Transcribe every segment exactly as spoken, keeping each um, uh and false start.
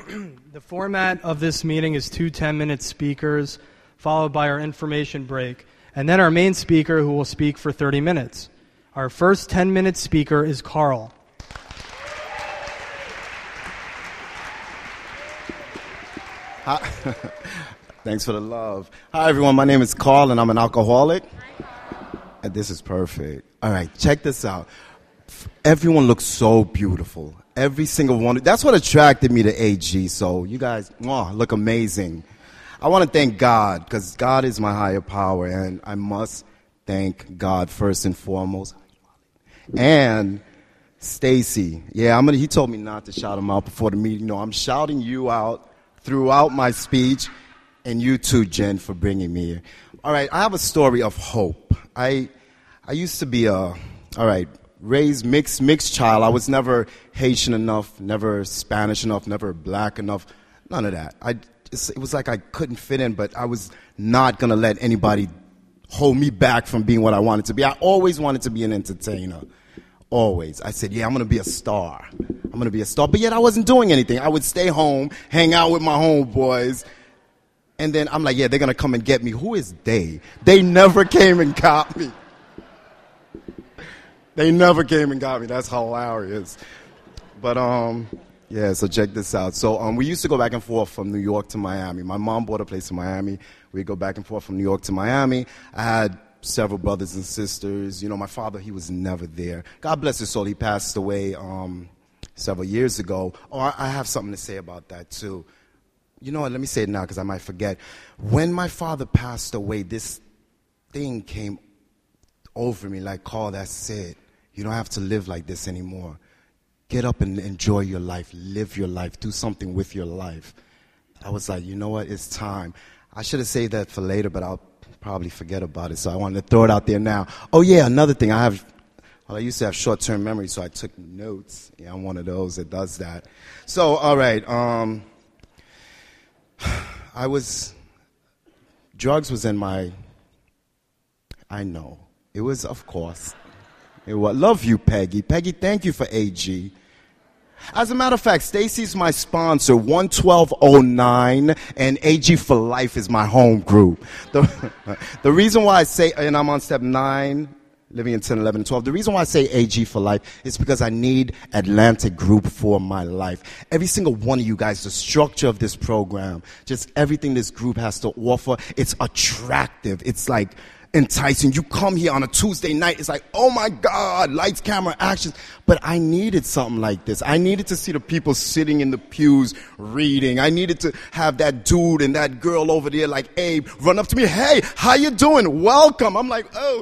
The format of this meeting is two ten-minute speakers, followed by our information break, and then our main speaker who will speak for thirty minutes. Our first ten-minute speaker is Carl. Hi. Thanks for the love. Hi, everyone. My name is Carl, and I'm an alcoholic. And this is perfect. All right, check this out. Everyone looks so beautiful. Every single one. That's what attracted me to A G. So you guys oh, look amazing. I want to thank God, because God is my higher power, and I must thank God first and foremost. And Stacy, yeah, I'm gonna. He told me not to shout him out before the meeting. No, I'm shouting you out throughout my speech, and you too, Jen, for bringing me here. All right, I have a story of hope. I, I used to be a, all right, raised mixed mixed child. I was never Haitian enough, never Spanish enough, never black enough, none of that. I, it was like I couldn't fit in, but I was not gonna let anybody hold me back from being what I wanted to be. I always wanted to be an entertainer. Always. I said, yeah, I'm going to be a star. I'm going to be a star. But yet I wasn't doing anything. I would stay home, hang out with my homeboys. And then I'm like, yeah, they're going to come and get me. Who is they? They never came and got me. They never came and got me. That's hilarious. But, um, yeah, so check this out. So um, we used to go back and forth from New York to Miami. My mom bought a place in Miami. We'd go back and forth from New York to Miami. I had several brothers and sisters. You know, my father, he was never there. God bless his soul. He passed away um, several years ago. Oh, I, I have something to say about that, too. You know what? Let me say it now because I might forget. When my father passed away, this thing came over me like, Carl, that's it. You don't have to live like this anymore. Get up and enjoy your life. Live your life. Do something with your life. I was like, you know what? It's time. I should have saved that for later, but I'll probably forget about it, so I wanted to throw it out there now. Oh, yeah, another thing. I have, well, I used to have short-term memory, so I took notes. Yeah, I'm one of those that does that. So, all right, um, I was, drugs was in my, I know. It was, of course. It was, love you, Peggy. Peggy, thank you for A G. As a matter of fact, Stacy's my sponsor, one twelve oh nine, and A G for Life is my home group. The, the reason why I say, and I'm on step nine, living in ten, eleven, and twelve, the reason why I say A G for Life is because I need Atlantic Group for my life. Every single one of you guys, the structure of this program, just everything this group has to offer, it's attractive. It's like enticing. You come here on a Tuesday night, it's like, oh my God, lights, camera, action. But I needed something like this. I needed to see the people sitting in the pews reading. I needed to have that dude and that girl over there like Abe run up to me, hey, how you doing? Welcome. I'm like, oh,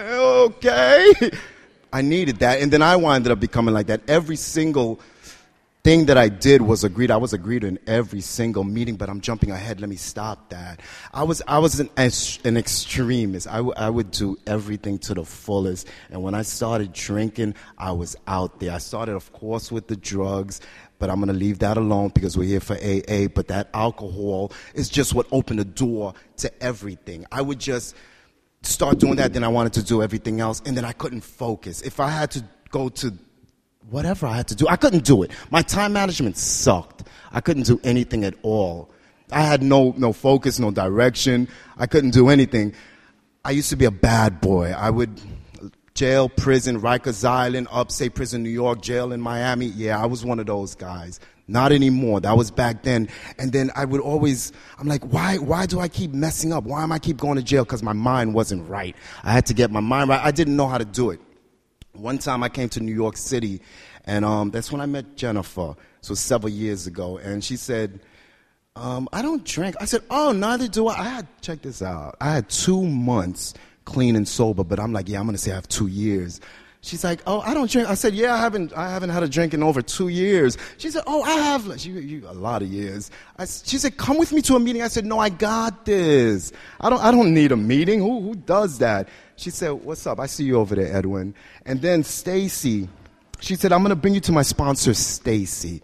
okay. I needed that. And then I wound up becoming like that. Every single thing that I did was a greeter. I was a greeter in every single meeting, but I'm jumping ahead. Let me stop that. I was I was an, an extremist. I, w- I would do everything to the fullest. And when I started drinking, I was out there. I started, of course, with the drugs, but I'm going to leave that alone because we're here for A A. But that alcohol is just what opened the door to everything. I would just start doing that, then I wanted to do everything else, and then I couldn't focus. If I had to go to whatever I had to do, I couldn't do it. My time management sucked. I couldn't do anything at all. I had no no focus, no direction. I couldn't do anything. I used to be a bad boy. I would jail, prison, Rikers Island, upstate prison, New York, jail in Miami. Yeah, I was one of those guys. Not anymore. That was back then. And then I would always, I'm like, why why do I keep messing up? Why am I keep going to jail? Because my mind wasn't right. I had to get my mind right. I didn't know how to do it. One time I came to New York City, and um, that's when I met Jennifer. So several years ago, and she said, um, I don't drink. I said, oh, neither do I. I had, check this out. I had two months clean and sober, but I'm like, yeah, I'm going to say I have two years. She's like, oh, I don't drink. I said, yeah, I haven't I haven't had a drink in over two years. She said, oh, I have she, you, a lot of years. I, she said, come with me to a meeting. I said, no, I got this. I don't I don't need a meeting. Who who does that? She said, what's up? I see you over there, Edwin. And then Stacy, she said, I'm going to bring you to my sponsor, Stacy.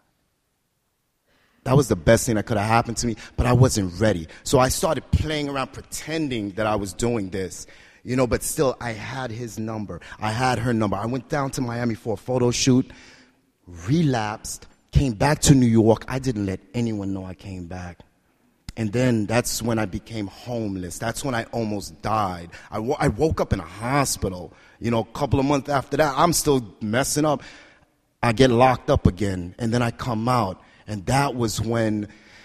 That was the best thing that could have happened to me, but I wasn't ready. So I started playing around, pretending that I was doing this. You know, but still, I had his number. I had her number. I went down to Miami for a photo shoot, relapsed, came back to New York. I didn't let anyone know I came back. And then that's when I became homeless. That's when I almost died. I, w- I woke up in a hospital. You know, a couple of months after that, I'm still messing up. I get locked up again, and then I come out. And that was when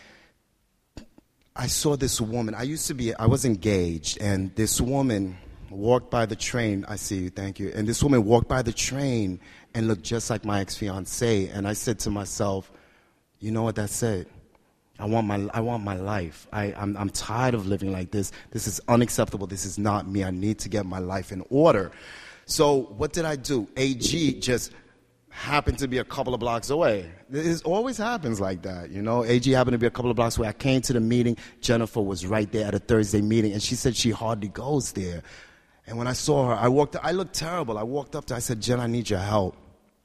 I saw this woman. I used to be, I was engaged, and this woman walked by the train. I see you, thank you. And this woman walked by the train and looked just like my ex-fiancé. And I said to myself, you know what, that's it. I want my I want my life. I, I'm, I'm tired of living like this. This is unacceptable. This is not me. I need to get my life in order. So what did I do? A G just happened to be a couple of blocks away. It always happens like that, you know. A G happened to be a couple of blocks away. I came to the meeting. Jennifer was right there at a Thursday meeting, and she said she hardly goes there. And when I saw her, I walked. I looked terrible. I walked up to her. I said, Jen, I need your help.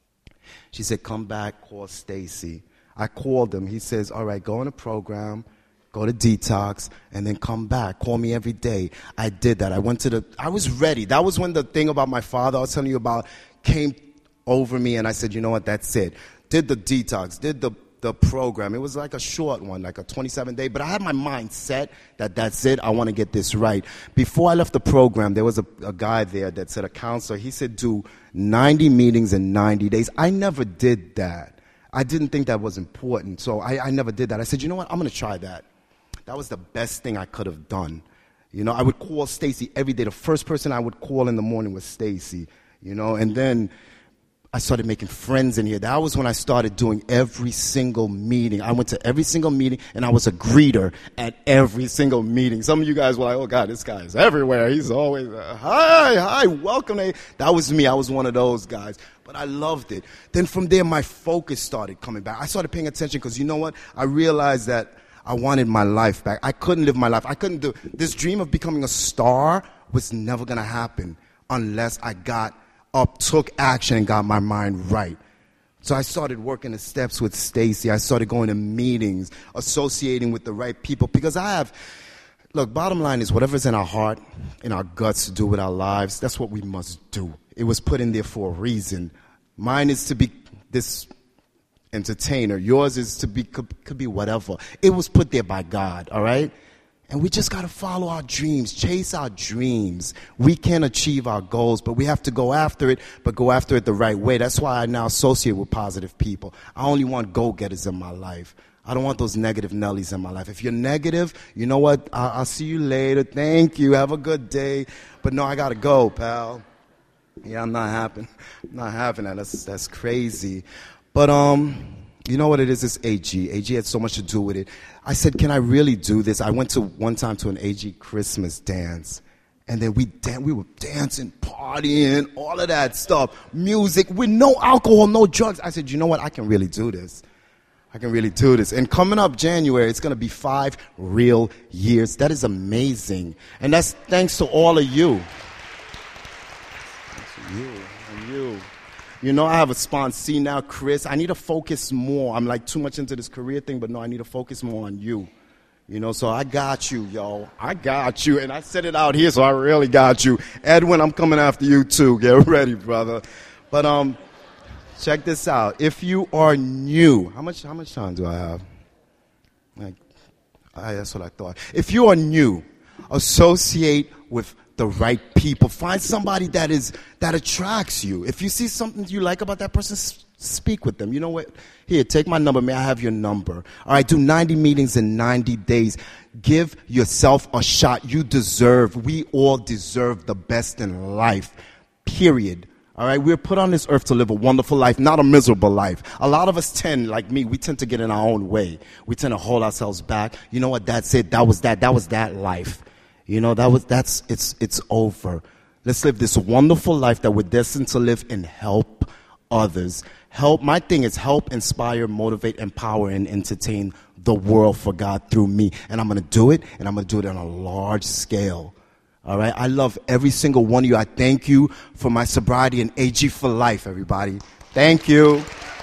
She said, come back, call Stacy. I called him. He says, all right, go on a program, go to detox, and then come back. Call me every day. I did that. I went to the, I was ready. That was when the thing about my father I was telling you about came over me, and I said, you know what, that's it. Did the detox, did the, the program. It was like a short one, like a twenty-seven day, but I had my mind set that that's it. I want to get this right. Before I left the program, there was a, a guy there that said, a counselor, he said, do ninety meetings in ninety days. I never did that. I didn't think that was important, so I, I never did that. I said, you know what, I'm going to try that. That was the best thing I could have done. You know, I would call Stacy every day. The first person I would call in the morning was Stacy, you know, and then I started making friends in here. That was when I started doing every single meeting. I went to every single meeting, and I was a greeter at every single meeting. Some of you guys were like, oh, God, this guy is everywhere. He's always, uh, hi, hi, welcome. That was me. I was one of those guys. But I loved it. Then from there, my focus started coming back. I started paying attention because, you know what? I realized that I wanted my life back. I couldn't live my life. I couldn't do this dream of becoming a star was never going to happen unless I got up, took action, and got my mind right. So I started working the steps with Stacy. I started going to meetings, associating with the right people, because I have, look, bottom line is whatever's in our heart, in our guts to do with our lives, that's what we must do. It was put in there for a reason. Mine is to be this entertainer. Yours is to be, could, could be whatever. It was put there by God, all right? And we just got to follow our dreams, chase our dreams. We can achieve our goals, but we have to go after it, but go after it the right way. That's why I now associate with positive people. I only want go-getters in my life. I don't want those negative Nellies in my life. If you're negative, you know what? I'll, I'll see you later. Thank you. Have a good day. But no, I got to go, pal. Yeah, I'm not having, I'm not having that. That's, that's crazy. But, um... you know what it is? It's A G. A G had so much to do with it. I said, can I really do this? I went to one time to an A G Christmas dance. And then we dan- we were dancing, partying, all of that stuff. Music with no alcohol, no drugs. I said, you know what? I can really do this. I can really do this. And coming up January, it's going to be five real years. That is amazing. And that's thanks to all of you. Thanks to you and you. You know, I have a sponsee now, Chris. I need to focus more. I'm like too much into this career thing, but no, I need to focus more on you. You know, so I got you, yo. I got you. And I said it out here, so I really got you. Edwin, I'm coming after you too. Get ready, brother. But um, check this out. If you are new, how much how much time do I have? Like, I, that's what I thought. If you are new, associate with the right people. Find somebody that is that attracts you. If you see something you like about that person, s- speak with them. You know what? Here, take my number. May I have your number? All right, do ninety meetings in ninety days. Give yourself a shot. You deserve, we all deserve the best in life, period. All right, we're put on this earth to live a wonderful life, not a miserable life. A lot of us tend, like me, we tend to get in our own way. We tend to hold ourselves back. You know what? That's it. That was that. That was that life. You know, that was, that's, it's, it's over. Let's live this wonderful life that we're destined to live and help others. Help, my thing is help, inspire, motivate, empower, and entertain the world for God through me. And I'm going to do it, and I'm going to do it on a large scale. All right? I love every single one of you. I thank you for my sobriety and A G for life, everybody. Thank you.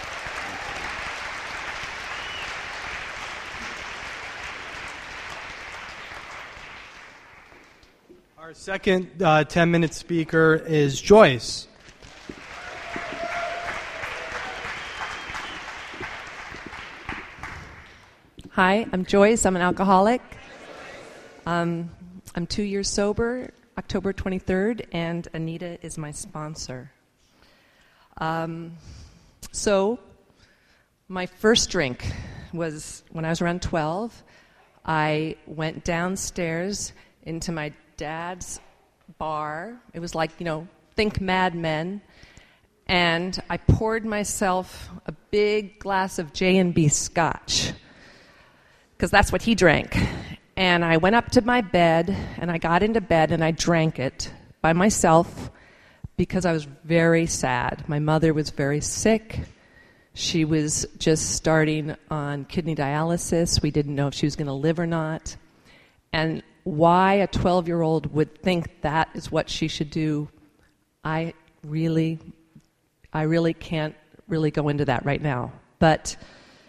Our second uh, ten-minute speaker is Joyce. Hi, I'm Joyce. I'm an alcoholic. Um, I'm two years sober, October twenty-third, and Anita is my sponsor. Um, so, my first drink was when I was around twelve. I went downstairs into my dad's bar. It was like, you know, think Mad Men. And I poured myself a big glass of J and B Scotch, because that's what he drank. And I went up to my bed, and I got into bed, and I drank it by myself because I was very sad. My mother was very sick. She was just starting on kidney dialysis. We didn't know if she was going to live or not. And why a twelve-year-old would think that is what she should do, I really, I really can't really go into that right now. But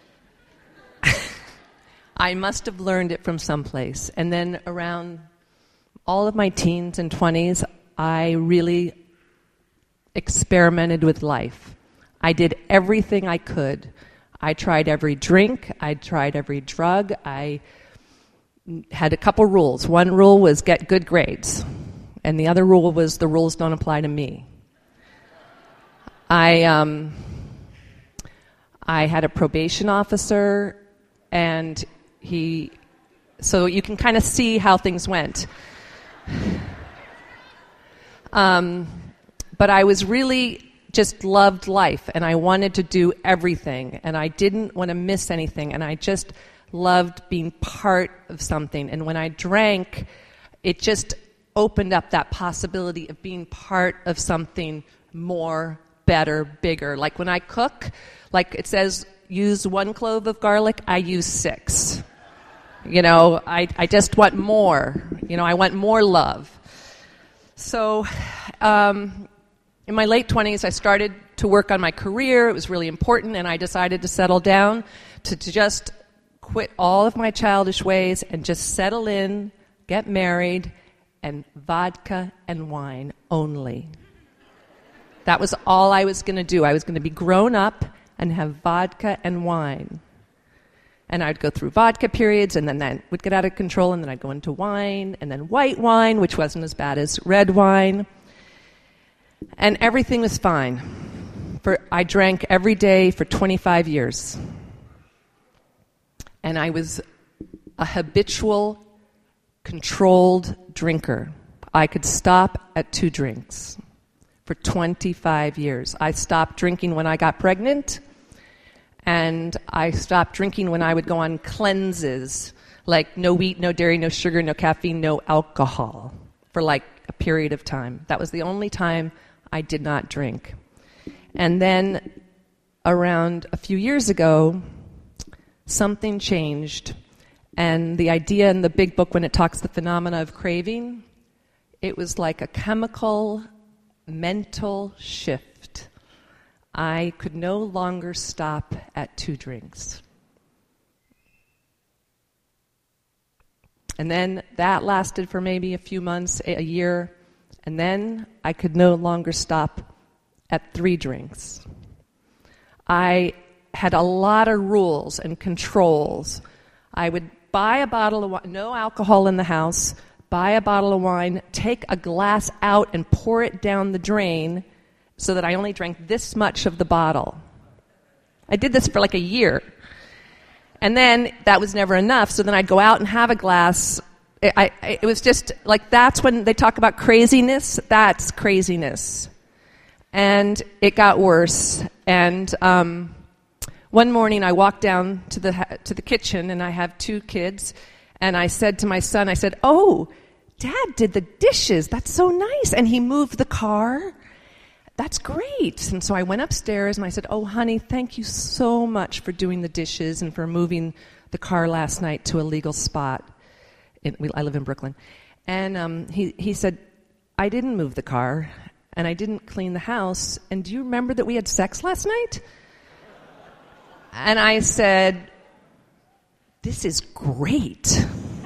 I must have learned it from someplace. And then around all of my teens and twenties, I really experimented with life. I did everything I could. I tried every drink. I tried every drug. I had a couple rules. One rule was get good grades. And the other rule was the rules don't apply to me. I, um, I had a probation officer, and he, so you can kind of see how things went. Um, but I was really just loved life, and I wanted to do everything, and I didn't want to miss anything, and I just loved being part of something. And when I drank, it just opened up that possibility of being part of something more, better, bigger. Like when I cook, like it says, use one clove of garlic, I use six. You know, I, I just want more. You know, I want more love. So, um, in my late twenties, I started to work on my career. It was really important, and I decided to settle down, to, to just quit all of my childish ways and just settle in, get married, and vodka and wine only. That was all I was going to do. I was going to be grown up and have vodka and wine. And I'd go through vodka periods, and then that would get out of control, and then I'd go into wine, and then white wine, which wasn't as bad as red wine. And everything was fine. For I drank every day for twenty-five years. And I was a habitual, controlled drinker. I could stop at two drinks for twenty-five years. I stopped drinking when I got pregnant, and I stopped drinking when I would go on cleanses, like no wheat, no dairy, no sugar, no caffeine, no alcohol, for like a period of time. That was the only time I did not drink. And then around a few years ago, something changed. And the idea in the big book, when it talks the phenomena of craving, it was like a chemical, mental shift. I could no longer stop at two drinks. And then that lasted for maybe a few months, a year, and then I could no longer stop at three drinks. I had a lot of rules and controls. I would buy a bottle of wine, no alcohol in the house, buy a bottle of wine, take a glass out and pour it down the drain so that I only drank this much of the bottle. I did this for like a year. And then that was never enough, so then I'd go out and have a glass. It, I, it was just like, that's when they talk about craziness, that's craziness. And it got worse. And um, one morning I walked down to the to the kitchen, and I have two kids, and I said to my son, I said, "Oh, Dad did the dishes. That's so nice. And he moved the car. That's great." And so I went upstairs, and I said, "Oh, honey, thank you so much for doing the dishes and for moving the car last night to a legal spot." In, we, I live in Brooklyn. And um, he, he said, "I didn't move the car, and I didn't clean the house. And do you remember that we had sex last night?" And I said, "This is great."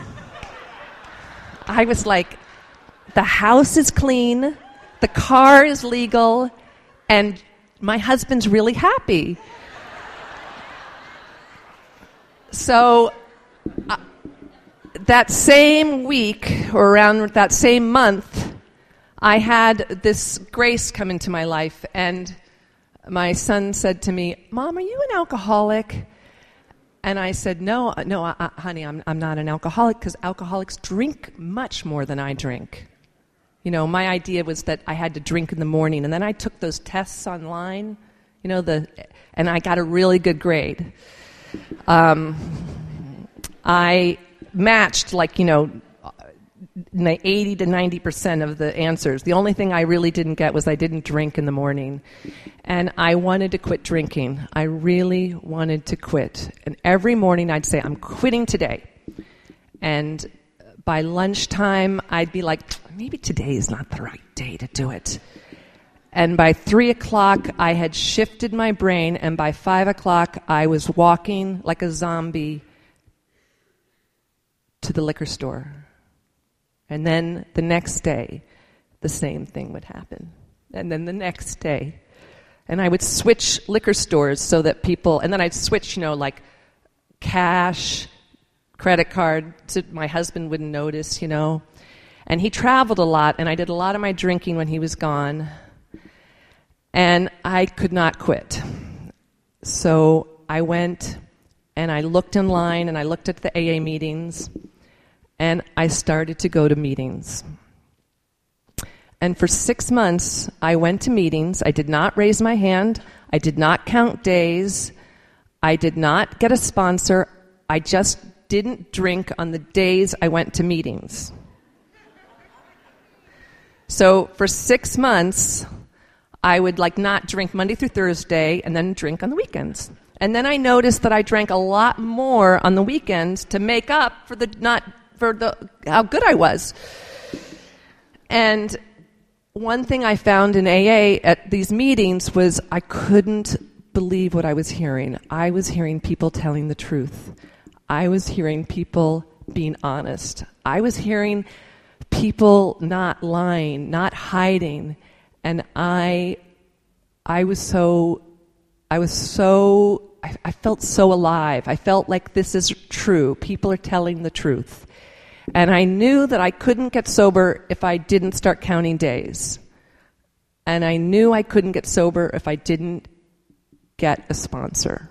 I was like, the house is clean, the car is legal, and my husband's really happy. So uh, that same week, or around that same month, I had this grace come into my life, and my son said to me, "Mom, are you an alcoholic?" And I said, no, no, uh, honey, I'm, I'm not an alcoholic, because alcoholics drink much more than I drink. You know, my idea was that I had to drink in the morning, and then I took those tests online, you know, the, and I got a really good grade. Um, I matched, like, you know, eighty to ninety percent of the answers. The only thing I really didn't get was I didn't drink in the morning. And I wanted to quit drinking. I really wanted to quit. And every morning I'd say, I'm quitting today. And by lunchtime, I'd be like, maybe today is not the right day to do it. And by three o'clock, I had shifted my brain. And by five o'clock, I was walking like a zombie to the liquor store. And then the next day, the same thing would happen. And then the next day. And I would switch liquor stores so that people, and then I'd switch, you know, like cash, credit card, so my husband wouldn't notice, you know. And he traveled a lot, and I did a lot of my drinking when he was gone. And I could not quit. So I went and I looked in line, and I looked at the A A meetings, and I started to go to meetings. And for six months, I went to meetings. I did not raise my hand. I did not count days. I did not get a sponsor. I just didn't drink on the days I went to meetings. So for six months, I would like not drink Monday through Thursday and then drink on the weekends. And then I noticed that I drank a lot more on the weekends to make up for the not for the how good I was. And one thing I found in A A at these meetings was I couldn't believe what I was hearing. I was hearing people telling the truth. I was hearing people being honest. I was hearing people not lying, not hiding. And I I was so I was so I, I felt so alive. I felt like this is true. People are telling the truth. And I knew that I couldn't get sober if I didn't start counting days. And I knew I couldn't get sober if I didn't get a sponsor.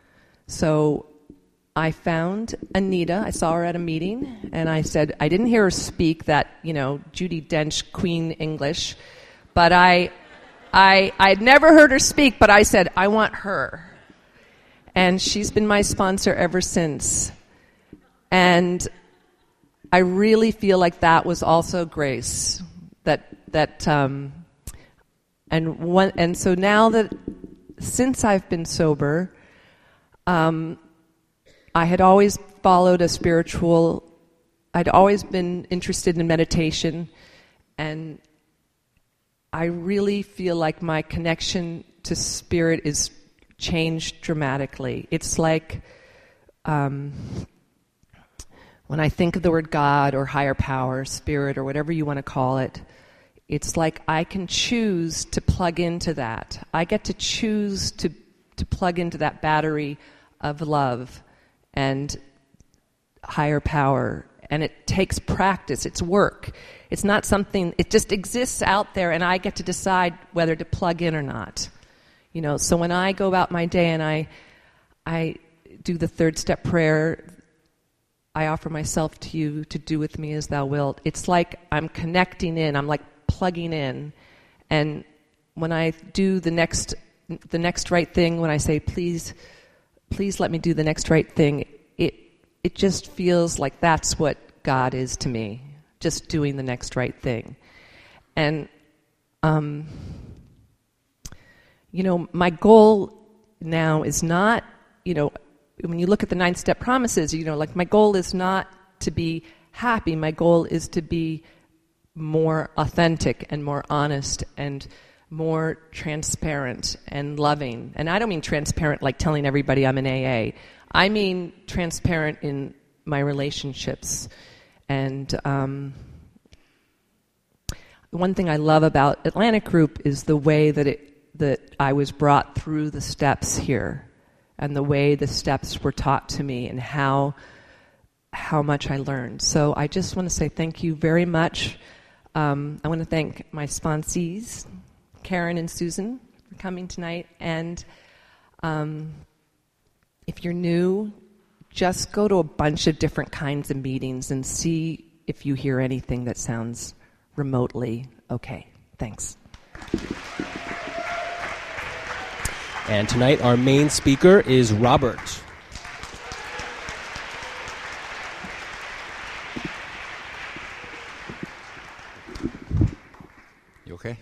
So I found Anita. I saw her at a meeting, and I said, I didn't hear her speak that, you know, Judi Dench Queen English, but I, I, I'd never heard her speak, but I said, I want her. And she's been my sponsor ever since. And I really feel like that was also grace. That that um, and one and so now that since I've been sober, um, I had always followed a spiritual. I'd always been interested in meditation, and I really feel like my connection to spirit is changed dramatically. It's like. Um, When I think of the word God or higher power, spirit, or whatever you want to call it, it's like I can choose to plug into that. I get to choose to, to plug into that battery of love and higher power. And it takes practice. It's work. It's not something, it just exists out there, and I get to decide whether to plug in or not. You know, so when I go about my day and I, I do the third step prayer, I offer myself to you to do with me as thou wilt. It's like I'm connecting in. I'm like plugging in. And when I do the next the next right thing, when I say, please, please let me do the next right thing, it it just feels like that's what God is to me, just doing the next right thing. And, um, you know, my goal now is not, you know, when you look at the nine-step promises, you know, like my goal is not to be happy. My goal is to be more authentic and more honest and more transparent and loving. And I don't mean transparent like telling everybody I'm in A A. I mean transparent in my relationships. And um, one thing I love about Atlantic Group is the way that it that I was brought through the steps here, and the way the steps were taught to me, and how how much I learned. So I just want to say thank you very much. Um, I want to thank my sponsees, Karen and Susan, for coming tonight. And um, if you're new, just go to a bunch of different kinds of meetings and see if you hear anything that sounds remotely okay. Thanks. And tonight our main speaker is Robert. You okay?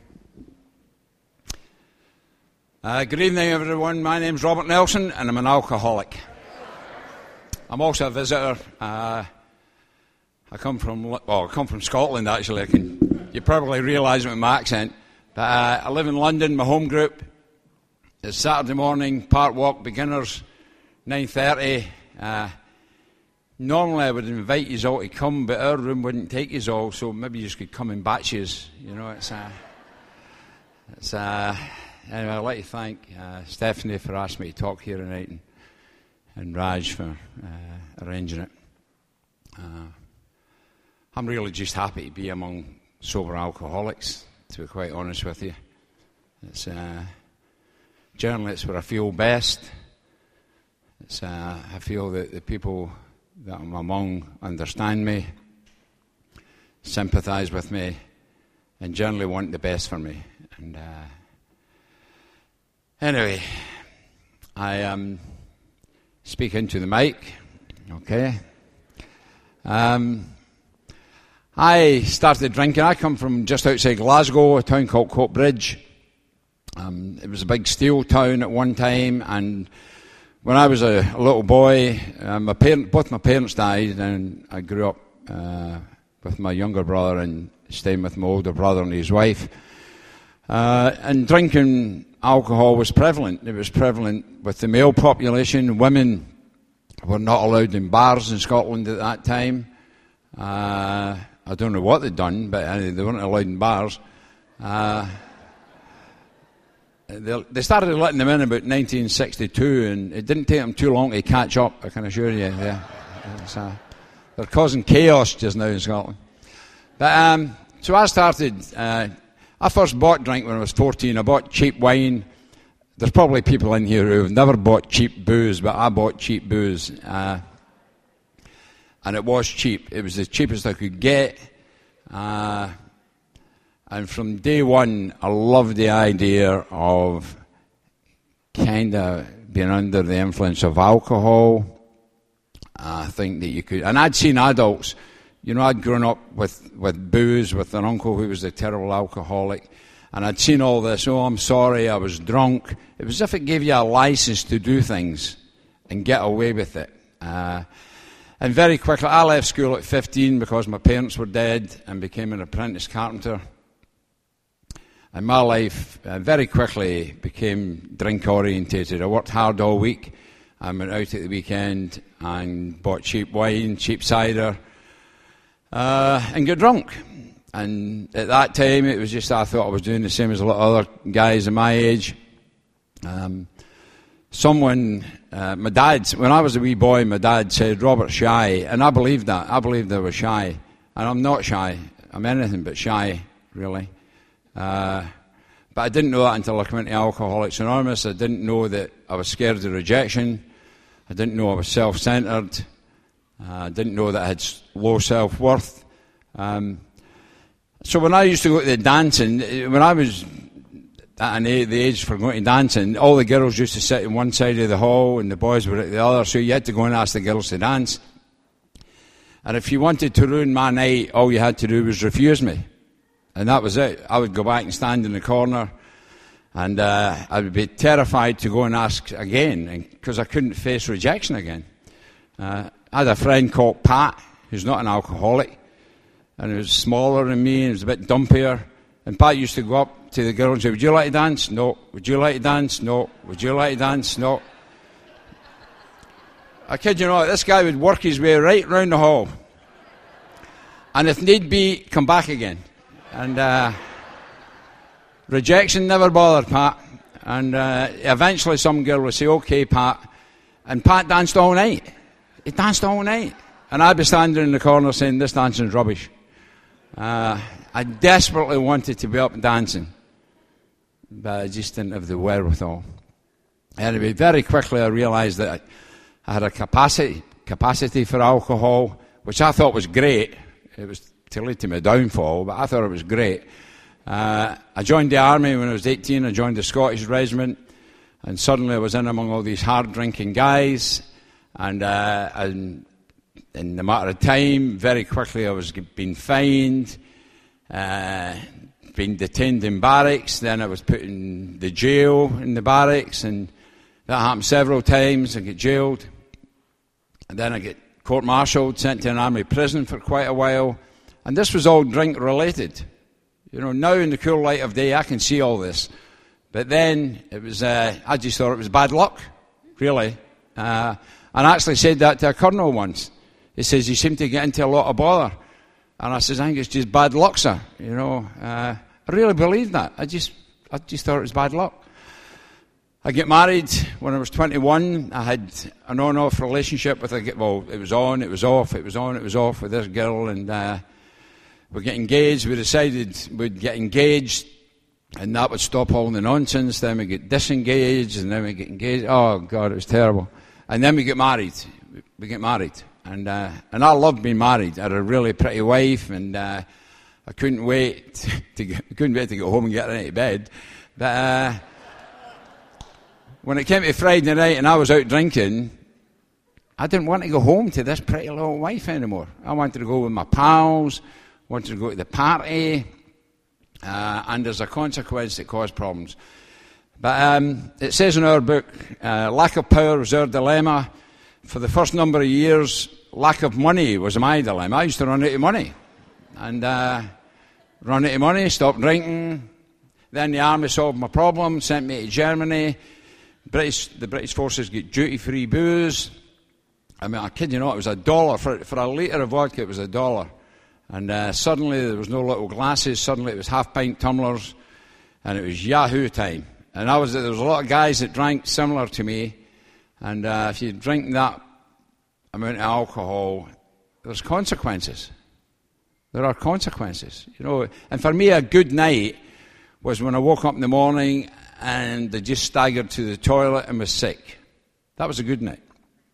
Uh, good evening, everyone. My name's Robert Nelson, and I'm an alcoholic. I'm also a visitor. Uh, I come from, well, I come from Scotland, actually. I can, you probably realise it with my accent. But uh, I live in London. My home group is Saturday morning, Park Walk beginners, nine thirty. Uh, normally I would invite you all to come, but our room wouldn't take you all, so maybe you could come in batches. You know, it's... Uh, it's uh, Anyway, I'd like to thank uh, Stephanie for asking me to talk here tonight, and, and Raj for uh, arranging it. Uh, I'm really just happy to be among sober alcoholics, to be quite honest with you. It's uh, generally it's where I feel best. It's uh, I feel that the people that I'm among understand me, sympathise with me, and generally want the best for me. And uh, Anyway, I um, speak into the mic, okay. Um, I started drinking. I come from just outside Glasgow, a town called Coatbridge. Um, it was a big steel town at one time, and when I was a, a little boy, uh, my parent, both my parents died, and I grew up uh, with my younger brother and staying with my older brother and his wife. Uh, and drinking alcohol was prevalent. It was prevalent with the male population. Women were not allowed in bars in Scotland at that time. Uh, I don't know what they'd done, but uh, they weren't allowed in bars. Uh, they, they started letting them in about nineteen sixty-two, and it didn't take them too long to catch up, I can assure you. Yeah. Uh, they're causing chaos just now in Scotland. But um, so I started... Uh, I first bought drink when I was fourteen. I bought cheap wine. There's probably people in here who have never bought cheap booze, but I bought cheap booze. Uh, and it was cheap. It was the cheapest I could get. Uh, and from day one, I loved the idea of kind of being under the influence of alcohol. I think that you could... And I'd seen adults... You know, I'd grown up with, with booze, with an uncle who was a terrible alcoholic, and I'd seen all this, oh, I'm sorry, I was drunk. It was as if it gave you a license to do things and get away with it. Uh, and very quickly, I left school at fifteen because my parents were dead and became an apprentice carpenter. And my life uh, very quickly became drink-orientated. I worked hard all week. I went out at the weekend and bought cheap wine, cheap cider, Uh, and get drunk. And at that time, it was just I thought I was doing the same as a lot of other guys of my age. Um, someone, uh, my dad, when I was a wee boy, my dad said, Robert's shy. And I believed that. I believed I was shy. And I'm not shy. I'm anything but shy, really. Uh, but I didn't know that until I came into Alcoholics Anonymous. I didn't know that I was scared of rejection. I didn't know I was self-centered. I uh, didn't know that I had low self-worth. Um, so when I used to go to the dancing, when I was at an age, the age for going to dancing, all the girls used to sit on one side of the hall and the boys were at the other, so you had to go and ask the girls to dance. And if you wanted to ruin my night, all you had to do was refuse me. And that was it. I would go back and stand in the corner, and uh, I would be terrified to go and ask again, because I couldn't face rejection again. Uh, I had a friend called Pat, who's not an alcoholic, and he was smaller than me, and he was a bit dumpier. And Pat used to go up to the girl and say, would you like to dance? No. Would you like to dance? No. Would you like to dance? No. I kid you not, this guy would work his way right round the hall. And if need be, come back again. And uh, rejection never bothered Pat. And uh, eventually some girl would say, okay, Pat. And Pat danced all night. He danced all night. And I'd be standing in the corner saying, this dancing's rubbish. Uh, I desperately wanted to be up and dancing, but I just didn't have the wherewithal. Anyway, very quickly I realised that I had a capacity capacity for alcohol, which I thought was great. It was to lead to my downfall, but I thought it was great. Uh, I joined the army when I was eighteen. I joined the Scottish Regiment, and suddenly I was in among all these hard-drinking guys, and, uh, and in a matter of time, very quickly I was being fined, uh, being detained in barracks. Then I was put in the jail in the barracks, and that happened several times. I get jailed, and then I get court-martialed, sent to an army prison for quite a while, and this was all drink-related. You know, now in the cool light of day, I can see all this, but then it was. Uh, I just thought it was bad luck, really, uh, and I actually said that to a colonel once. He says, "You seem to get into a lot of bother," and I says, "I think it's just bad luck, sir." You know, uh, I really believed that. I just, I just thought it was bad luck. I get married when I was twenty-one. I had an on-off relationship with a, well, it was on, it was off, it was on, it was off with this girl, and uh, we get engaged. We decided we'd get engaged, and that would stop all the nonsense. Then we get disengaged, and then we get engaged. Oh, God, it was terrible. And then we get married. We get married. And uh, and I loved being married. I had a really pretty wife, and uh, I couldn't wait to get, couldn't wait to get home and get her into bed. But uh, when it came to Friday night and I was out drinking, I didn't want to go home to this pretty little wife anymore. I wanted to go with my pals, wanted to go to the party, uh, and as a consequence, it caused problems. But um, it says in our book, uh, lack of power was our dilemma. For the first number of years, lack of money was my dilemma. I used to run out of money. And uh, run out of money, stopped drinking. Then the army solved my problem, sent me to Germany. British, the British forces get duty-free booze. I mean, I kid you not, it was a dollar. For, for a litre of vodka, it was a dollar. And uh, suddenly there was no little glasses. Suddenly it was half-pint tumblers. And it was Yahoo time. And I was, there was a lot of guys that drank similar to me. And uh, if you drink that amount of alcohol, there's consequences. There are consequences, you know. And for me, a good night was when I woke up in the morning and I just staggered to the toilet and was sick. That was a good night.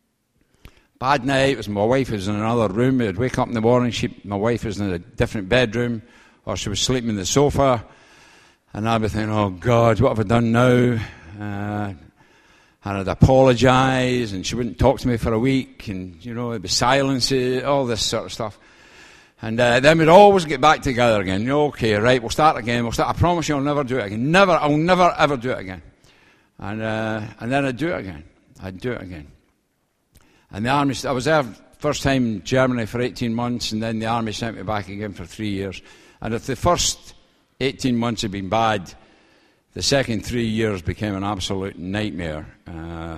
Bad night was my wife was in another room. I'd wake up in the morning, she, my wife was in a different bedroom, or she was sleeping in the sofa, and I'd be thinking, oh God, what have I done now? Uh, And I'd apologise, and she wouldn't talk to me for a week, and, you know, it'd be silence, all this sort of stuff. And uh, then we'd always get back together again. Okay, right, we'll start again. We'll start. I promise you I'll never do it again. Never, I'll never, ever do it again. And uh, and then I'd do it again. I'd do it again. And the army, I was there first time in Germany for eighteen months, and then the army sent me back again for three years. And if the first eighteen months had been bad, the second three years became an absolute nightmare. Uh,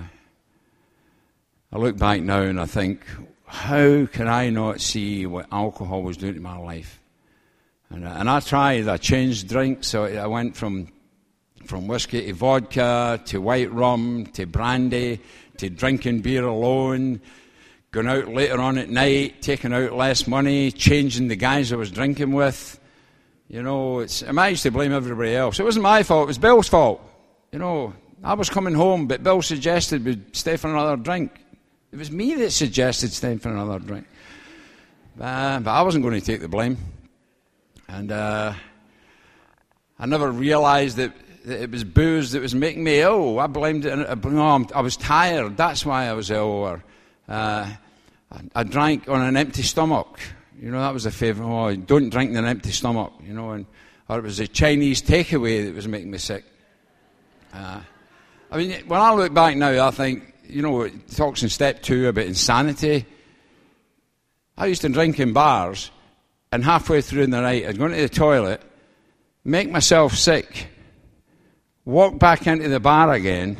I look back now and I think, how can I not see what alcohol was doing to my life? And, uh, and I tried, I changed drinks, so I went from from whiskey to vodka, to white rum, to brandy, to drinking beer alone, going out later on at night, taking out less money, changing the guys I was drinking with. You know, it's, I used to blame everybody else. It wasn't my fault, it was Bill's fault. You know, I was coming home, but Bill suggested we'd stay for another drink. It was me that suggested staying for another drink. Uh, but I wasn't going to take the blame. And uh, I never realised that, that it was booze that was making me ill. I blamed it. No, I was tired, that's why I was ill. Or uh, I, I drank on an empty stomach. You know, that was a favourite. Oh, don't drink in an empty stomach, you know. And, or it was a Chinese takeaway that was making me sick. Uh, I mean, when I look back now, I think, you know, it talks in step two about insanity. I used to drink in bars, and halfway through in the night, I'd go into the toilet, make myself sick, walk back into the bar again.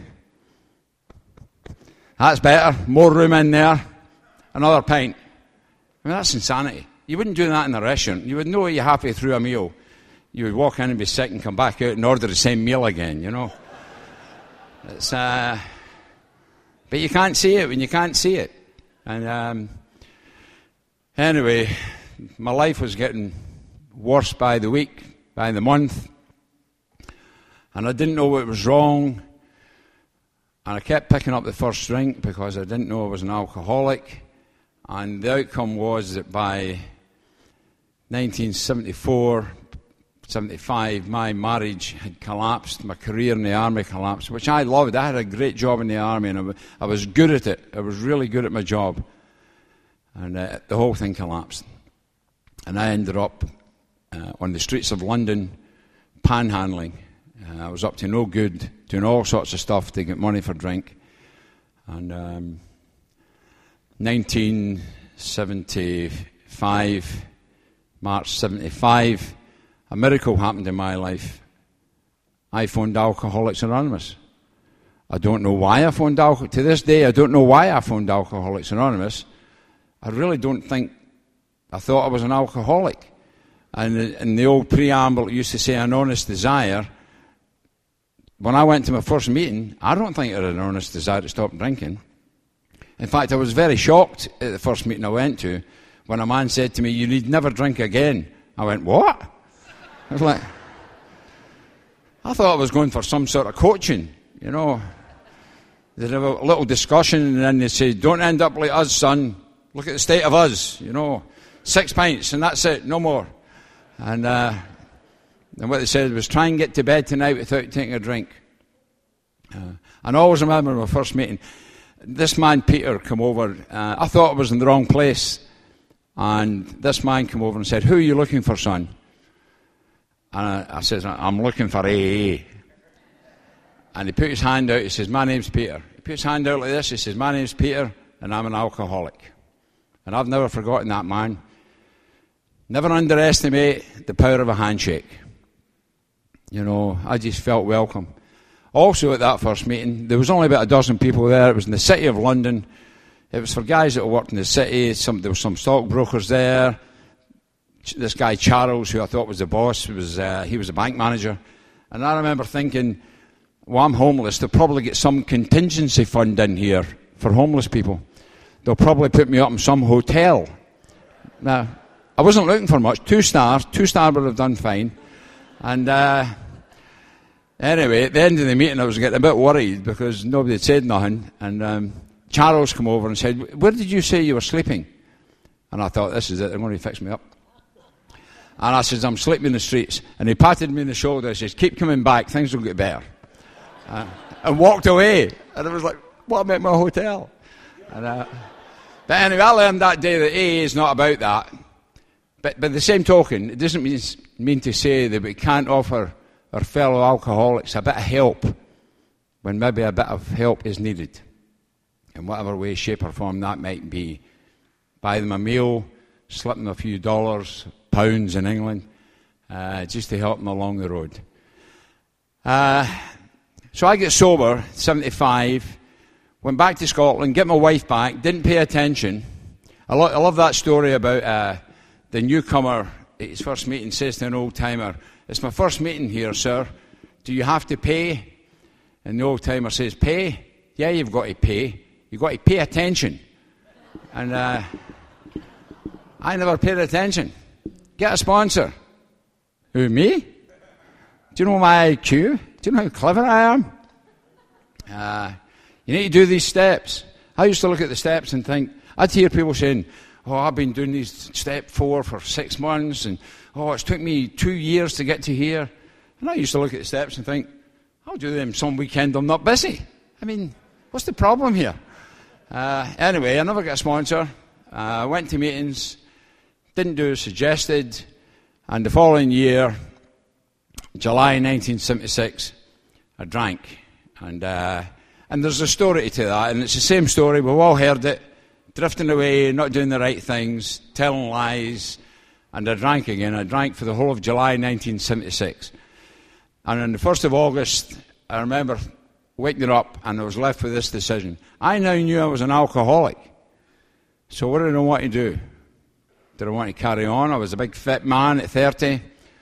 That's better. More room in there. Another pint. I mean, that's insanity. You wouldn't do that in a restaurant. You would know you're halfway through a meal. You would walk in and be sick and come back out and order the same meal again, you know. It's, uh, but you can't see it when you can't see it. And um, Anyway, my life was getting worse by the week, by the month, and I didn't know what was wrong, and I kept picking up the first drink because I didn't know I was an alcoholic, and the outcome was that by nineteen seventy-four, seventy-five, my marriage had collapsed, my career in the army collapsed, which I loved. I had a great job in the army, and I, w- I was good at it. I was really good at my job. And uh, the whole thing collapsed. And I ended up uh, on the streets of London panhandling. Uh, I was up to no good, doing all sorts of stuff to get money for drink. And um, nineteen seventy-five, March seventy-five, a miracle happened in my life. I phoned Alcoholics Anonymous. I don't know why I phoned Alcoholics. To this day, I don't know why I phoned Alcoholics Anonymous. I really don't think I thought I was an alcoholic. And in the old preamble, it used to say an honest desire. When I went to my first meeting, I don't think I had an honest desire to stop drinking. In fact, I was very shocked at the first meeting I went to when a man said to me, "You need never drink again." I went, "What?" I was like, I thought I was going for some sort of coaching, you know. They'd have a little discussion and then they'd say, "Don't end up like us, son. Look at the state of us, you know. Six pints and that's it, no more." And, uh, and what they said was, "Try and get to bed tonight without taking a drink." Uh, and I always remember my first meeting, this man Peter came over. Uh, I thought I was in the wrong place. And this man came over and said, "Who are you looking for, son?" And I, I said, "I'm looking for A A." And he put his hand out. He says, "My name's Peter." He put his hand out like this. He says, "My name's Peter, and I'm an alcoholic." And I've never forgotten that man. Never underestimate the power of a handshake. You know, I just felt welcome. Also at that first meeting, there was only about a dozen people there. It was in the city of London. It was for guys that worked in the city. Some, there were some stockbrokers there. This guy Charles, who I thought was the boss, was uh, he was a bank manager. And I remember thinking, well, I'm homeless. They'll probably get some contingency fund in here for homeless people. They'll probably put me up in some hotel. Now, I wasn't looking for much. Two stars. Two stars would have done fine. And uh, anyway, at the end of the meeting, I was getting a bit worried because nobody had said nothing. And um, Charles came over and said, "Where did you say you were sleeping?" And I thought, this is it. They're going to fix me up. And I said, "I'm sleeping in the streets." And he patted me on the shoulder and says, "Keep coming back. Things will get better." Uh, and walked away. And I was like, what about my hotel? And, uh, but anyway, I learned that day that A A is not about that. But by the same token, it doesn't mean, mean to say that we can't offer our fellow alcoholics a bit of help when maybe a bit of help is needed. In whatever way, shape or form that might be. Buy them a meal, slip them a few dollars, pounds in England, uh, just to help them along the road. Uh, so I get sober, seventy-five, went back to Scotland, get my wife back, didn't pay attention. I, lo- I love that story about uh, the newcomer at his first meeting says to an old-timer, "It's my first meeting here, sir. Do you have to pay?" And the old-timer says, "Pay? Yeah, you've got to pay. You've got to pay attention." And uh, I never paid attention. Get a sponsor. Who, me? Do you know my I Q? Do you know how clever I am? Uh, you need to do these steps. I used to look at the steps and think, I'd hear people saying, "Oh, I've been doing these step four for six months, and oh, it's took me two years to get to here." And I used to look at the steps and think, I'll do them some weekend I'm not busy. I mean, what's the problem here? Uh, anyway, I never got a sponsor. I uh, went to meetings, didn't do as suggested, and the following year, July nineteen seventy-six, I drank. And uh, and there's a story to that, and it's the same story. We've all heard it. Drifting away, not doing the right things, telling lies. And I drank again. I drank for the whole of July nineteen seventy-six. And on the first of August, I remember waking up and I was left with this decision. I now knew I was an alcoholic. So what did I want to do? Did I want to carry on? I was a big fit man at thirty.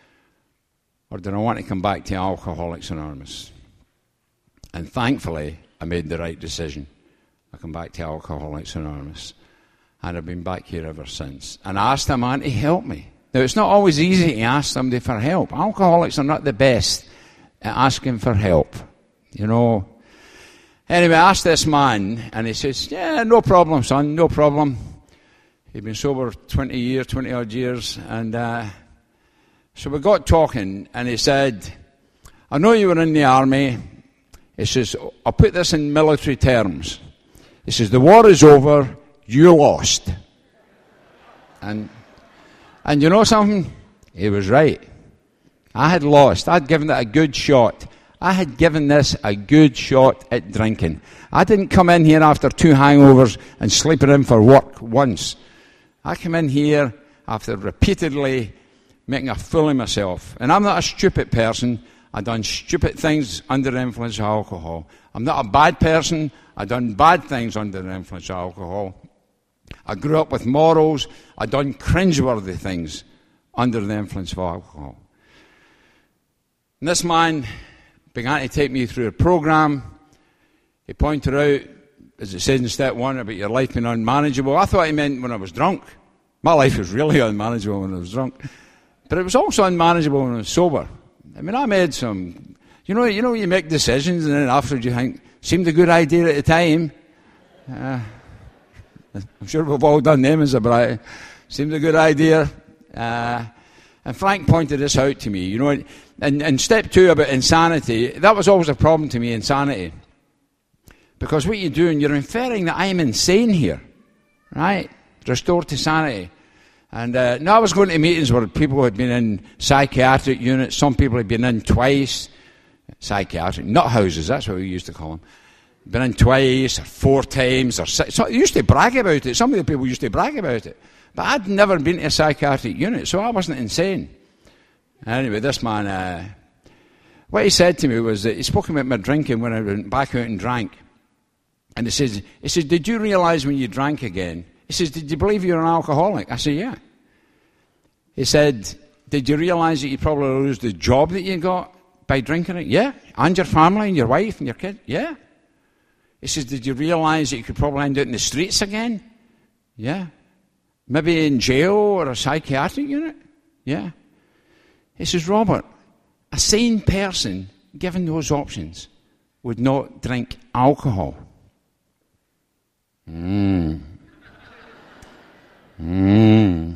Or did I want to come back to Alcoholics Anonymous? And thankfully, I made the right decision. I come back to Alcoholics Anonymous. And I've been back here ever since. And I asked a man to help me. Now, it's not always easy to ask somebody for help. Alcoholics are not the best at asking for help, you know. Anyway, I asked this man, and he says, yeah, no problem, son, no problem. He'd been sober twenty years, twenty-odd years. And uh, so we got talking, and he said, I know you were in the army. He says, I'll put this in military terms. He says, the war is over, you lost. And and you know something? He was right. I had lost. I'd given it a good shot. I had given this a good shot at drinking. I didn't come in here after two hangovers and sleeping in for work once. I came in here after repeatedly making a fool of myself. And I'm not a stupid person. I've done stupid things under the influence of alcohol. I'm not a bad person. I've done bad things under the influence of alcohol. I grew up with morals. I've done cringeworthy things under the influence of alcohol. And this man began to take me through a program. He pointed out, as it says in step one, about your life being unmanageable. I thought he meant when I was drunk. My life was really unmanageable when I was drunk. But it was also unmanageable when I was sober. I mean, I made some, you know, you know, you make decisions and then afterwards you think, seemed a good idea at the time. Uh, I'm sure we've all done them as a bride. Seemed a good idea. Uh, and Frank pointed this out to me, you know, and, and step two about insanity, that was always a problem to me, insanity. Because what you're doing, you're inferring that I'm insane here, right? Restored to sanity. And uh, now I was going to meetings where people had been in psychiatric units, some people had been in twice, psychiatric, nut houses, that's what we used to call them. Been in twice, or four times, or six. So they used to brag about it. Some of the people used to brag about it. But I'd never been to a psychiatric unit, so I wasn't insane. Anyway, this man, uh, what he said to me was that he spoke about my drinking when I went back out and drank. And he says, he says, did you realize when you drank again? He says, did you believe you're an alcoholic? I said, yeah. He said, did you realize that you probably lose the job that you got by drinking it? Yeah. And your family and your wife and your kid? Yeah. He says, did you realize that you could probably end up in the streets again? Yeah. Maybe in jail or a psychiatric unit? Yeah. He says, Robert, a sane person, given those options, would not drink alcohol. Mmm. Mmm.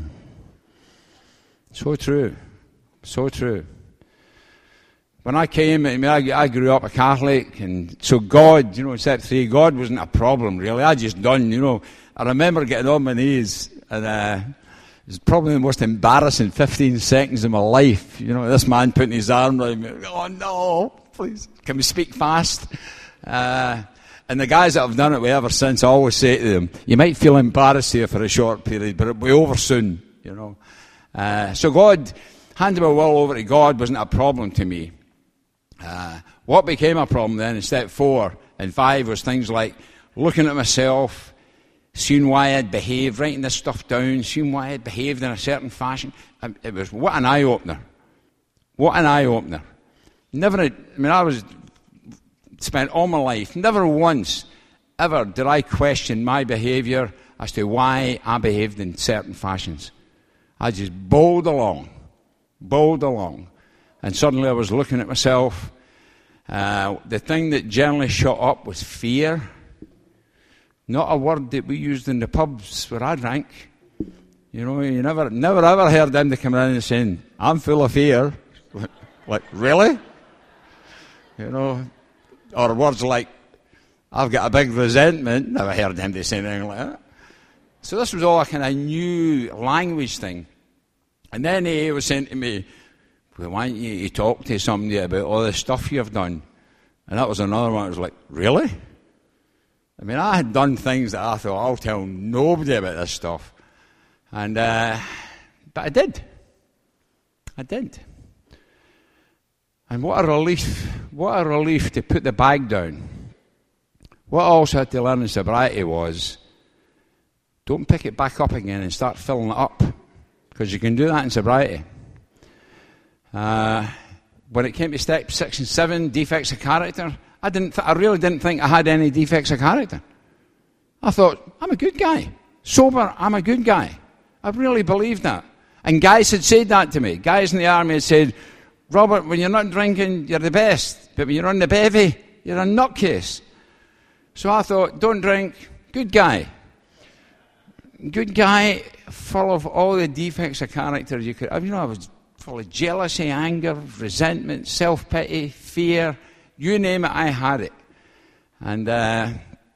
So true. So true. When I came, I mean, I, I grew up a Catholic, and so God, you know, step three, God wasn't a problem, really. I just done, you know. I remember getting on my knees, and uh, it was probably the most embarrassing fifteen seconds of my life. You know, this man putting his arm around me. Oh, no, please, can we speak fast? Uh, and the guys that have done it with ever since, I always say to them, you might feel embarrassed here for a short period, but it'll be over soon, you know. Uh, so God, handing my will over to God wasn't a problem to me. Uh, what became a problem then in step four and five was things like looking at myself, seeing why I'd behaved, writing this stuff down, seeing why I'd behaved in a certain fashion. It was, what an eye-opener. What an eye-opener. Never, I mean, I was, spent all my life, never once, ever did I question my behaviour as to why I behaved in certain fashions. I just bowled along, bowled along. And suddenly I was looking at myself. Uh, the thing that generally shot up was fear. Not a word that we used in the pubs where I drank. You know, you never never ever heard them to come in and saying, I'm full of fear. Like, really? You know, or words like, I've got a big resentment. Never heard them to say anything like that. So this was all a kind of new language thing. And then he was saying to me, we want you to talk to somebody about all the stuff you've done. And that was another one. I was like, really? I mean, I had done things that I thought, I'll tell nobody about this stuff. And, uh, but I did. I did. And what a relief, what a relief to put the bag down. What I also had to learn in sobriety was, don't pick it back up again and start filling it up. Because you can do that in sobriety. Uh, when it came to step six and seven, defects of character, I didn't. Th- I really didn't think I had any defects of character. I thought, I'm a good guy. Sober, I'm a good guy. I really believed that. And guys had said that to me. Guys in the army had said, Robert, when you're not drinking, you're the best. But when you're on the bevy, you're a nutcase. So I thought, don't drink, good guy. Good guy, full of all the defects of character you could. You know, I was full of jealousy, anger, resentment, self-pity, fear. You name it, I had it. And uh,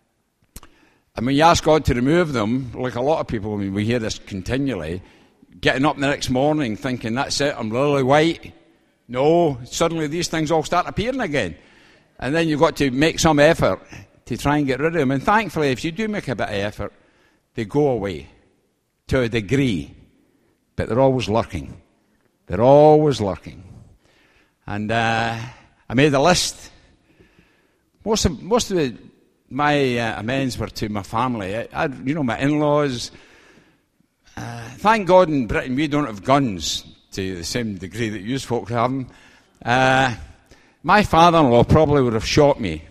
I mean, you ask God to remove them, like a lot of people, I mean, we hear this continually, getting up the next morning thinking, that's it, I'm lily white. No, suddenly these things all start appearing again. And then you've got to make some effort to try and get rid of them. And thankfully, if you do make a bit of effort, they go away to a degree. But they're always lurking. They're always lurking. And uh, I made a list. Most of, most of the, my uh, amends were to my family. I, I, you know, my in-laws. Uh, thank God in Britain we don't have guns to the same degree that you folk have them. Uh, my father-in-law probably would have shot me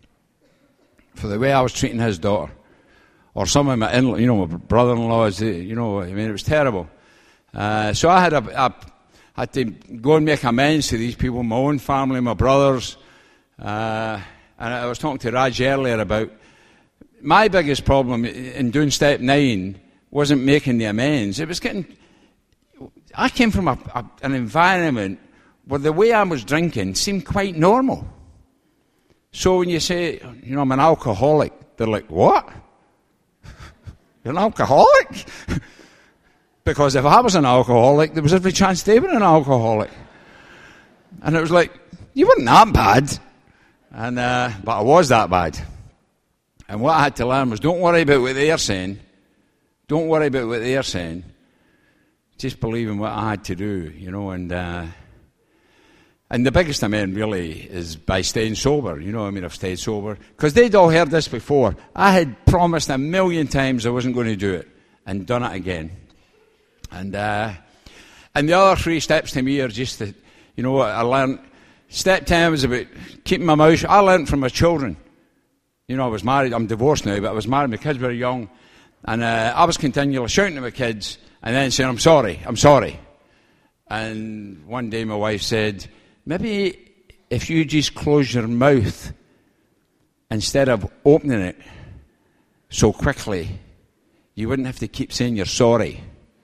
for the way I was treating his daughter. Or some of my in, you know, my brother-in-laws, you know, I mean, it was terrible. Uh, so I had a, a, had to go and make amends to these people, my own family, my brothers. Uh, and I was talking to Raj earlier about my biggest problem in doing step nine wasn't making the amends. It was getting. I came from a, a, an environment where the way I was drinking seemed quite normal. So when you say, you know, I'm an alcoholic, they're like, what? You're an alcoholic? Because if I was an alcoholic, there was every chance they were an alcoholic. And it was like, you weren't that bad. And uh, but I was that bad. And what I had to learn was, don't worry about what they're saying. Don't worry about what they're saying. Just believe in what I had to do, you know. And uh, and the biggest amend really is by staying sober. You know, I mean, I've stayed sober. Because they'd all heard this before. I had promised a million times I wasn't going to do it. And done it again. And uh, and the other three steps to me are just that, you know what, I learned. Step ten was about keeping my mouth shut. I learned from my children. You know, I was married. I'm divorced now, but I was married. My kids were young. And uh, I was continually shouting at my kids and then saying, I'm sorry, I'm sorry. And one day my wife said, maybe if you just close your mouth instead of opening it so quickly, you wouldn't have to keep saying you're sorry.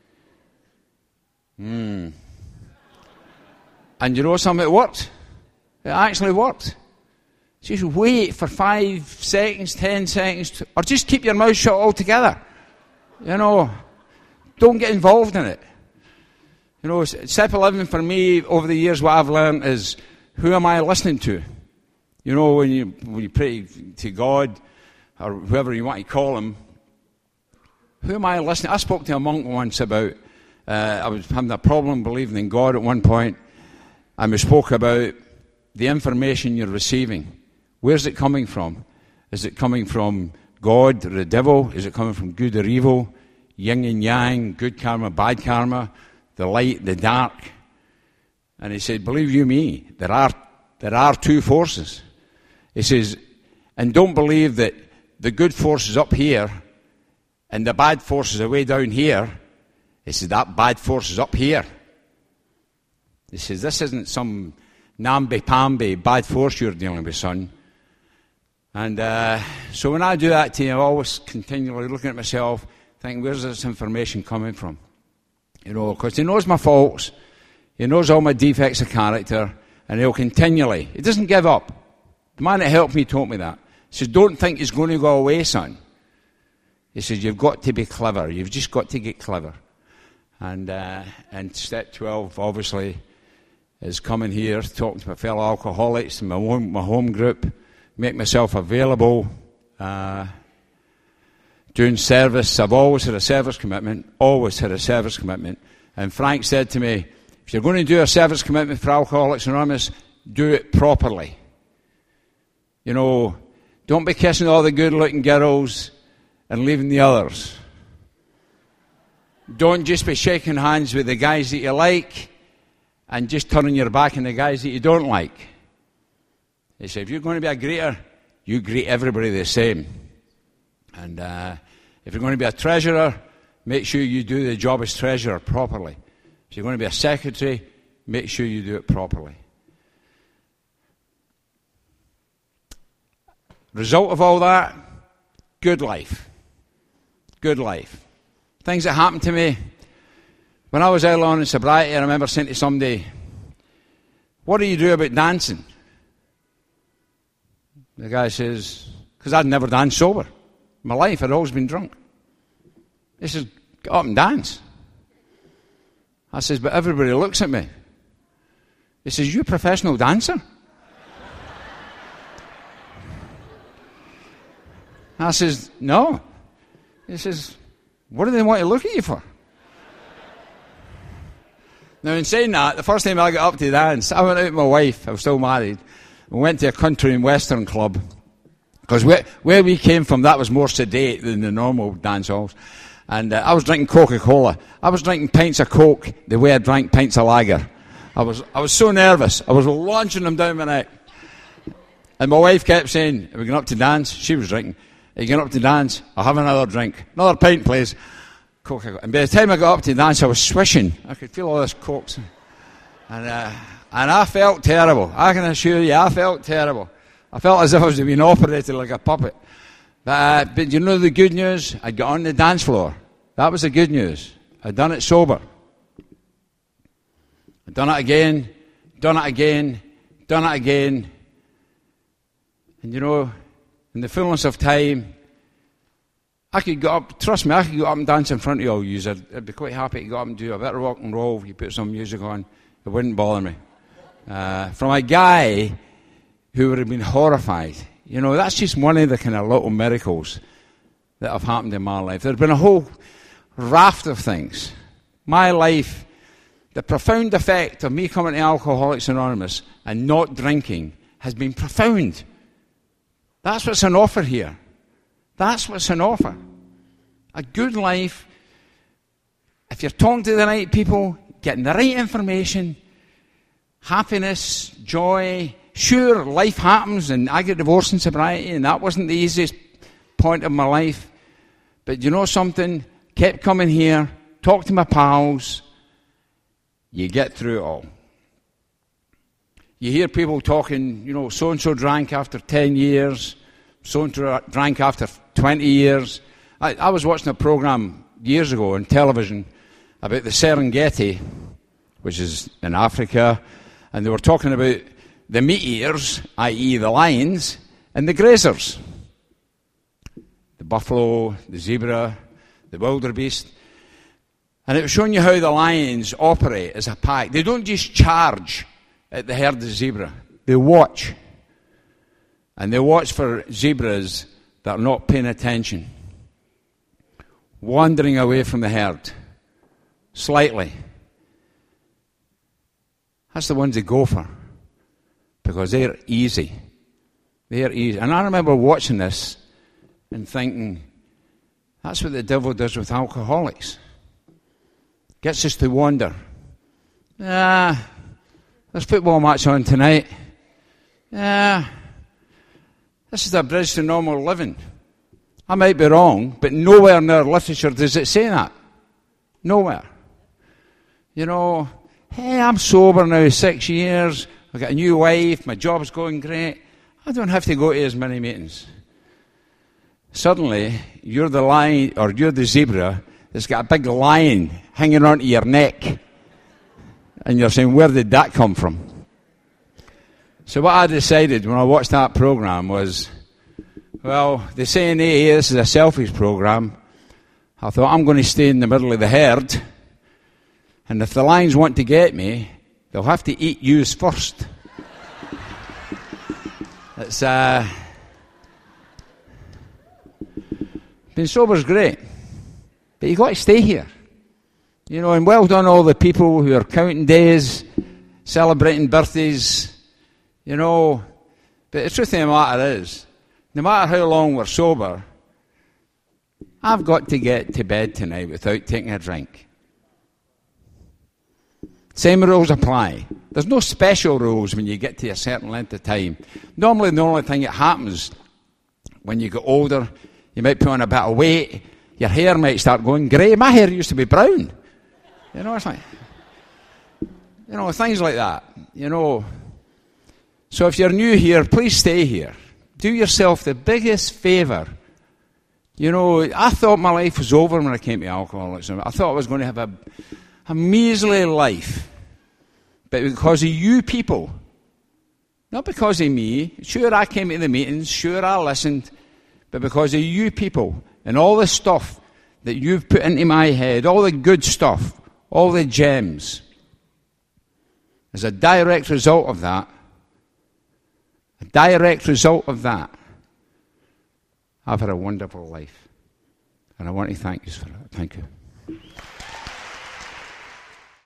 Hmm. And you know something? It worked. It actually worked. Just wait for five seconds, ten seconds, or just keep your mouth shut altogether. You know, don't get involved in it. You know, step eleven for me over the years, what I've learned is, who am I listening to? You know, when you when you pray to God, or whoever you want to call him, who am I listening? I spoke to a monk once about, uh, I was having a problem believing in God at one point, and we spoke about the information you're receiving. Where's it coming from? Is it coming from God or the devil? Is it coming from good or evil? Yin and yang, good karma, bad karma, the light, the dark. And he said, believe you me, there are there are two forces. He says, and don't believe that the good force is up here and the bad force is way down here. He says, that bad force is up here. He says, this isn't some namby-pamby bad force you're dealing with, son. And uh, so when I do that to you, I'm always continually looking at myself, thinking, where's this information coming from? You know, because he knows my faults, he knows all my defects of character, and he'll continually, he doesn't give up. The man that helped me told me that. He says, don't think it's going to go away, son. He says, you've got to be clever. You've just got to get clever. And uh, and step twelve, obviously, is coming here, talking to my fellow alcoholics in my home, my home group, make myself available, uh, doing service. I've always had a service commitment, always had a service commitment. And Frank said to me, if you're going to do a service commitment for Alcoholics Anonymous, do it properly. You know, don't be kissing all the good-looking girls and leaving the others. Don't just be shaking hands with the guys that you like and just turning your back on the guys that you don't like. He said, if you're going to be a greeter, you greet everybody the same. And uh, If you're going to be a treasurer, make sure you do the job as treasurer properly. If you're going to be a secretary, make sure you do it properly. Result of all that, good life. Good life. Things that happened to me. When I was early on in sobriety, I remember saying to somebody, what do you do about dancing? The guy says, because I'd never danced sober. My life, I'd always been drunk. He says, get up and dance. I says, but everybody looks at me. He says, you a professional dancer? I says, no. He says, what do they want to look at you for? Now, in saying that, the first time I got up to dance, I went out with my wife, I was still married, and went to a country and western club. Because where, where we came from, that was more sedate than the normal dance halls. And uh, I was drinking Coca-Cola. I was drinking pints of Coke the way I drank pints of lager. I was I was so nervous. I was launching them down my neck. And my wife kept saying, are we going up to dance? She was drinking. Are you going up to dance? I'll have another drink. Another pint, please. Coca-Cola. And by the time I got up to dance, I was swishing. I could feel all this Coke. And, uh, and I felt terrible. I can assure you, I felt terrible. I felt as if I was being operated like a puppet. But, uh, but you know the good news? I got on the dance floor. That was the good news. I'd done it sober. I'd done it again, done it again, done it again. And you know, in the fullness of time, I could go up, trust me, I could go up and dance in front of you all you. I'd, I'd be quite happy to go up and do a bit of rock and roll. If you put some music on, it wouldn't bother me. Uh, from a guy who would have been horrified. You know, that's just one of the kind of little miracles that have happened in my life. There have been a whole raft of things. My life, the profound effect of me coming to Alcoholics Anonymous and not drinking has been profound. That's what's on offer here. That's what's on offer. A good life, if you're talking to the right people, getting the right information, happiness, joy. Sure, life happens, and I get divorced in sobriety, and that wasn't the easiest point of my life. But you know something? Kept coming here, talked to my pals. You get through it all. You hear people talking, you know, so-and-so drank after ten years, so-and-so drank after twenty years. I, I was watching a program years ago on television about the Serengeti, which is in Africa, and they were talking about the meat eaters, that is the lions, and the grazers. The buffalo, the zebra, the wildebeest. And it was showing you how the lions operate as a pack. They don't just charge at the herd of zebra. They watch. And they watch for zebras that are not paying attention. Wandering away from the herd. Slightly. That's the ones they go for. Because they're easy. They're easy. And I remember watching this and thinking, that's what the devil does with alcoholics. Gets us to wander. Ah, there's a football match on tonight. Ah, this is a bridge to normal living. I might be wrong, but nowhere in our literature does it say that. Nowhere. You know, hey, I'm sober now six years. I've got a new wife. My job's going great. I don't have to go to as many meetings. Suddenly, you're the lion, or you're the zebra that's got a big lion hanging onto your neck. And you're saying, where did that come from? So what I decided when I watched that program was, well, they say in A A this is a selfish program. I thought, I'm going to stay in the middle of the herd. And if the lions want to get me, they'll have to eat yous first. It's, uh... being sober's great. But you've got to stay here. You know, and well done all the people who are counting days, celebrating birthdays, you know. But the truth of the matter is, no matter how long we're sober, I've got to get to bed tonight without taking a drink. Same rules apply. There's no special rules when you get to a certain length of time. Normally the only thing that happens when you get older, you might put on a bit of weight, Your hair might start going grey. My hair used to be brown. You know, it's like, you know, things like that. You know, so if you're new here, please stay here. Do yourself the biggest favour. You know, I thought my life was over when I came to alcoholism. I thought I was going to have a, a measly life. But because of you people, not because of me. Sure, I came to the meetings. Sure, I listened. But because of you people and all the stuff that you've put into my head, all the good stuff, all the gems, as a direct result of that, a direct result of that, I've had a wonderful life. And I want to thank you for it. Thank you.